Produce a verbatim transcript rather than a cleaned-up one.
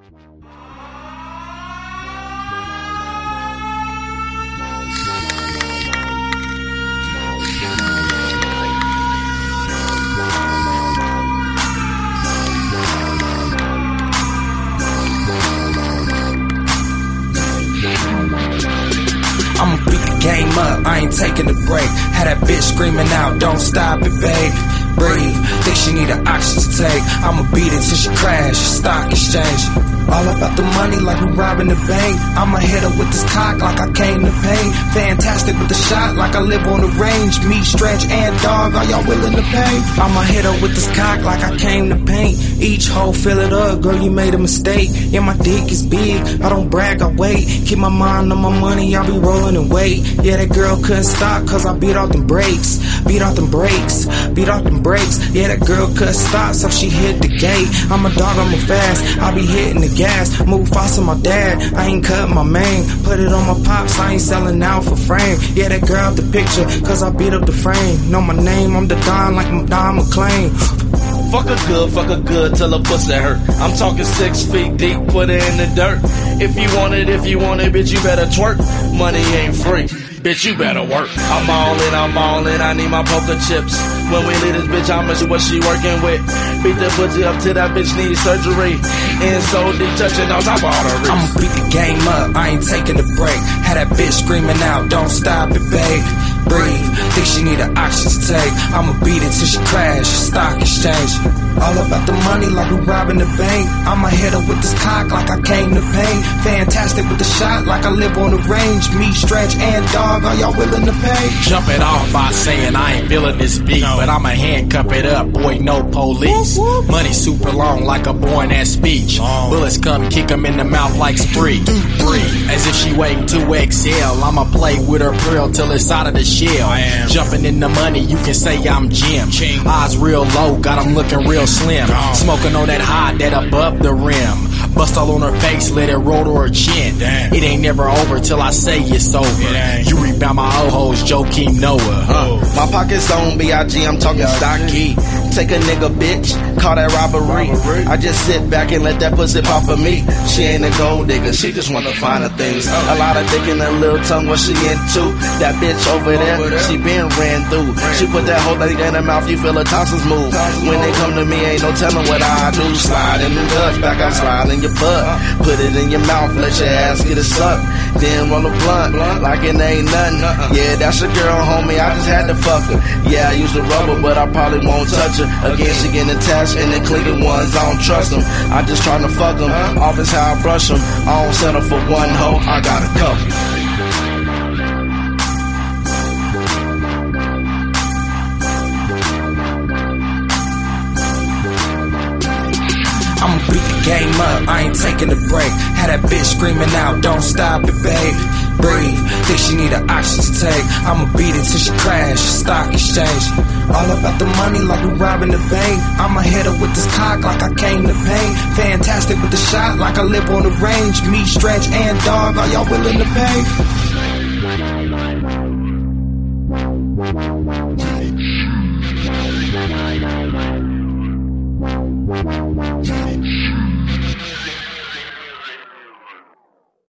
I'ma beat the game up, I ain't taking a break. Had that bitch screaming out, don't stop it, babe. Breathe, think she need an oxygen tank. I'ma beat it till she crash, stock exchange. All about the money like we robbing the bank. I'ma hit her with this cock like I came to paint. Fantastic with the shot like I live on the range. Me, Stretch, and Dog, are y'all willing to pay? I'ma hit her with this cock like I came to paint. Each hoe fill it up, girl, you made a mistake. Yeah, my dick is big, I don't brag, I wait. Keep my mind on my money, I'll be rolling and wait. Yeah, that girl couldn't stop cause I beat off them brakes. Beat off them brakes, beat off them brakes. Yeah, that girl couldn't stop so she hit the gate. I'm a dog, I'm a fast, I be hitting the gas. Move fast with my dad, I ain't cutting my main. Put it on my pops, I ain't selling out for frame. Yeah, that girl up the picture, cause I beat up the frame. Know my name, I'm the Don like I'm Don McClain. Fuck her good, fuck her good till her pussy hurt. I'm talking six feet deep, put her in the dirt. If you want it, if you want it, bitch, you better twerk. Money ain't free, bitch, you better work. I'm all in, I'm all in, I need my poker chips. When we leave this bitch, how much what she working with? Beat the pussy up till that bitch needs surgery. In so deep, touching on top of all the wrist. I'ma beat the game up, I ain't taking a break. Had that bitch screaming out, don't stop it, babe. Breathe, think she need an oxygen tank. I'ma beat it till she crash, stock exchange. All about the money like we robbing the bank. I'ma hit her with this cock like I came to paint. Fantastic with the shot like I live on the range. Me, Stretch, and Dog, are y'all willing to pay? Jump it off by saying I ain't feeling this beat, no. But I'ma handcuff it up, boy, no police. Whoop, whoop. Money super long like a boy in that speech. Long. Bullets come kick him in the mouth like spree. Three, as if she weighing two X L. I'ma play with her pearl till it's out of the shell. Jumping in the money, you can say I'm Jim. Ching. Eyes real low, got him looking real slim. Smoking on that high that above the rim. Bust all on her face, let it roll to her chin. Damn. It ain't never over till I say it's over. It you rebound my old hoes, Joakim Noah. Huh? My pocket's on B I G, I'm talking stocky. Take a nigga, bitch, call that robbery. I just sit back and let that pussy pop for me. She ain't a gold digger, she just wanna find her things. A lot of dick in her little tongue, what she into? That bitch over there, she been ran through. She put that whole thing in her mouth, you feel her tonsils move. When they come to me, ain't no telling what I do. Slide in the Dutch, back out, slide in your butt. Put it in your mouth, let your ass get it sucked. Then roll a blunt, like it ain't nothing. Yeah, that's your girl, homie, I just had to fuck her. Yeah, I use the rubber, but I probably won't touch her. Again, she getting attached, and the cleated ones, I don't trust them. I just tryna fuck them, off is how I brush them. I don't settle for one hoe, I got a couple. I'ma beat the game up, I ain't taking a break. Had that bitch screaming out, don't stop it, babe. Breathe, think she need an oxygen tank. I'ma beat it till she crash, stock exchange. All about the money like we robbing the bank. I'ma hit her with this cock like I came to paint. Fantastic with the shot like I live on the range. Me, Stretch, and Dog, are y'all willing to pay?